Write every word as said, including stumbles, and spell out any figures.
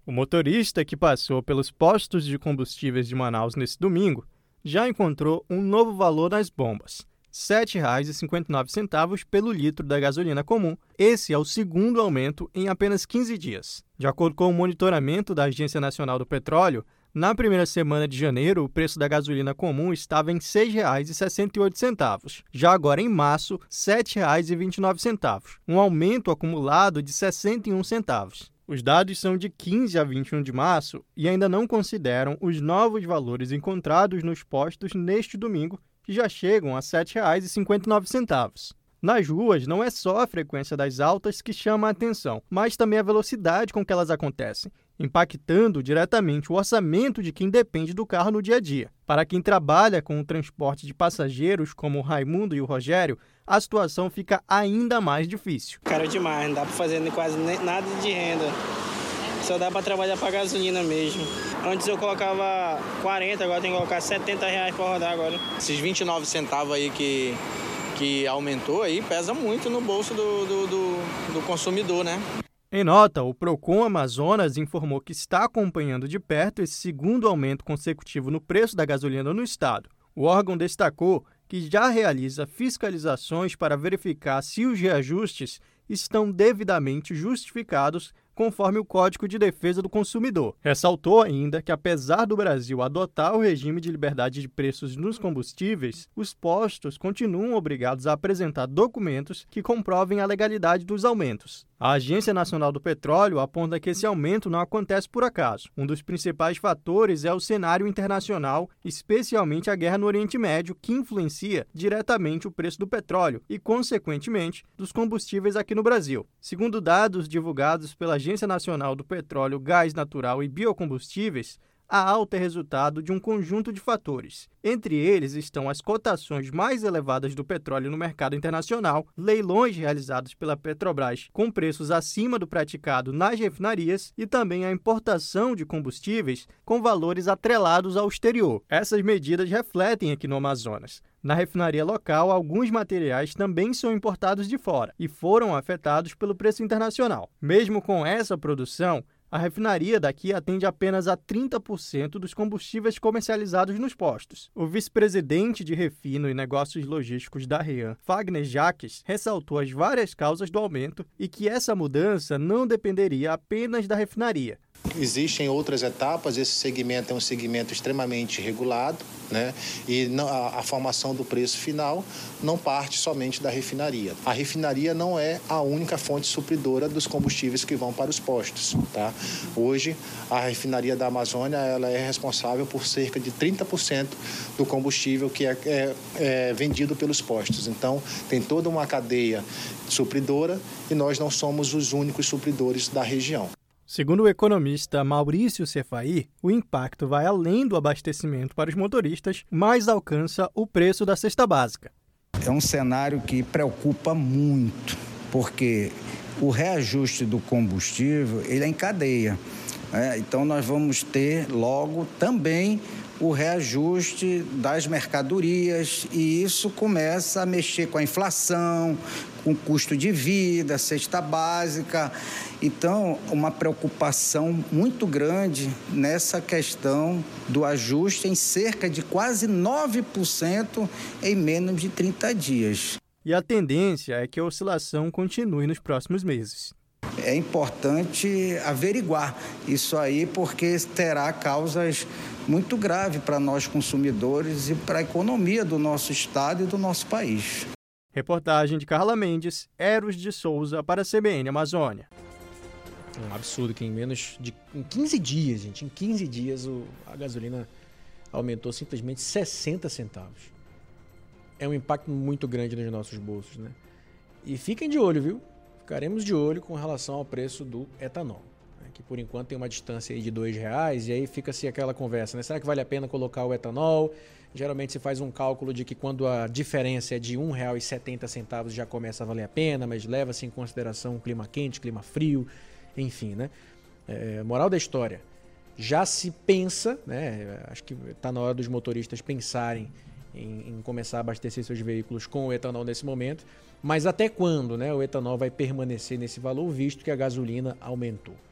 O motorista que passou pelos postos de combustíveis de Manaus nesse domingo já encontrou um novo valor nas bombas, R$ sete reais e cinquenta e nove centavos pelo litro da gasolina comum. Esse é o segundo aumento em apenas quinze dias. De acordo com o monitoramento da Agência Nacional do Petróleo, na primeira semana de janeiro, o preço da gasolina comum estava em seis reais e sessenta e oito centavos. Já agora, em março, R$ sete reais e vinte e nove centavos, um aumento acumulado de sessenta e um centavos. Os dados são de quinze a vinte e um de março e ainda não consideram os novos valores encontrados nos postos neste domingo, que já chegam a R$ sete reais e cinquenta e nove centavos. Nas ruas, não é só a frequência das altas que chama a atenção, mas também a velocidade com que elas acontecem, impactando diretamente o orçamento de quem depende do carro no dia a dia. Para quem trabalha com o transporte de passageiros, como o Raimundo e o Rogério, a situação fica ainda mais difícil. Caro demais, não dá para fazer quase nada de renda. Só dá para trabalhar para gasolina mesmo. Antes eu colocava quarenta, agora tem que colocar setenta reais para rodar agora. Esses vinte e nove centavos aí que, que aumentou aí pesa muito no bolso do, do, do, do consumidor, né? Em nota, o Procon Amazonas informou que está acompanhando de perto esse segundo aumento consecutivo no preço da gasolina no estado. O órgão destacou que já realiza fiscalizações para verificar se os reajustes estão devidamente justificados conforme o Código de Defesa do Consumidor. Ressaltou ainda que, apesar do Brasil adotar o regime de liberdade de preços nos combustíveis, os postos continuam obrigados a apresentar documentos que comprovem a legalidade dos aumentos. A Agência Nacional do Petróleo aponta que esse aumento não acontece por acaso. Um dos principais fatores é o cenário internacional, especialmente a guerra no Oriente Médio, que influencia diretamente o preço do petróleo e, consequentemente, dos combustíveis aqui no Brasil. Segundo dados divulgados pela Agência Nacional do Petróleo, Gás Natural e Biocombustíveis, a alta é resultado de um conjunto de fatores. Entre eles estão as cotações mais elevadas do petróleo no mercado internacional, leilões realizados pela Petrobras com preços acima do praticado nas refinarias e também a importação de combustíveis com valores atrelados ao exterior. Essas medidas refletem aqui no Amazonas. Na refinaria local, alguns materiais também são importados de fora e foram afetados pelo preço internacional. Mesmo com essa produção, a refinaria daqui atende apenas a trinta por cento dos combustíveis comercializados nos postos. O vice-presidente de Refino e Negócios Logísticos da REAN, Fagner Jaques, ressaltou as várias causas do aumento e que essa mudança não dependeria apenas da refinaria. Existem outras etapas, esse segmento é um segmento extremamente regulado, né? E não, a, a formação do preço final não parte somente da refinaria. A refinaria não é a única fonte supridora dos combustíveis que vão para os postos, tá? Hoje, a refinaria da Amazônia ela é responsável por cerca de trinta por cento do combustível que é, é, é vendido pelos postos. Então, tem toda uma cadeia supridora e nós não somos os únicos supridores da região. Segundo o economista Maurício Cefaí, o impacto vai além do abastecimento para os motoristas, mas alcança o preço da cesta básica. É um cenário que preocupa muito, porque o reajuste do combustível ele é em cadeia. Né? Então, nós vamos ter logo também o reajuste das mercadorias e isso começa a mexer com a inflação, com o custo de vida, cesta básica. Então, uma preocupação muito grande nessa questão do ajuste em cerca de quase nove por cento em menos de trinta dias. E a tendência é que a oscilação continue nos próximos meses. É importante averiguar isso aí, porque terá causas muito graves para nós consumidores e para a economia do nosso estado e do nosso país. Reportagem de Carla Mendes, Eros de Souza para a C B N Amazônia. Um absurdo que em menos de em quinze dias, gente, em quinze dias o, a gasolina aumentou simplesmente sessenta centavos. É um impacto muito grande nos nossos bolsos, né? E fiquem de olho, viu? Ficaremos de olho com relação ao preço do etanol, né? Que por enquanto tem uma distância aí de dois reais e aí fica-se aquela conversa, né? Será que vale a pena colocar o etanol? Geralmente se faz um cálculo de que quando a diferença é de um real e setenta centavos já começa a valer a pena, mas leva-se em consideração o clima quente, clima frio, enfim, né? É, moral da história, já se pensa, né? Acho que está na hora dos motoristas pensarem em, em começar a abastecer seus veículos com o etanol nesse momento, mas até quando, né, o etanol vai permanecer nesse valor, visto que a gasolina aumentou?